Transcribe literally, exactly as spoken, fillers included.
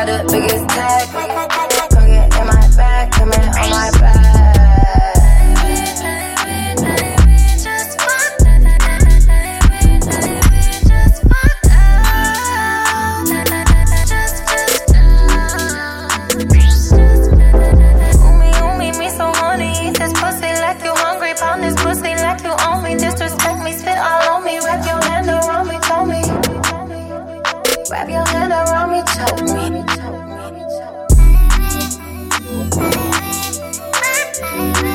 got the biggest tag. Come get in my bag, come in on my bag. Wrap your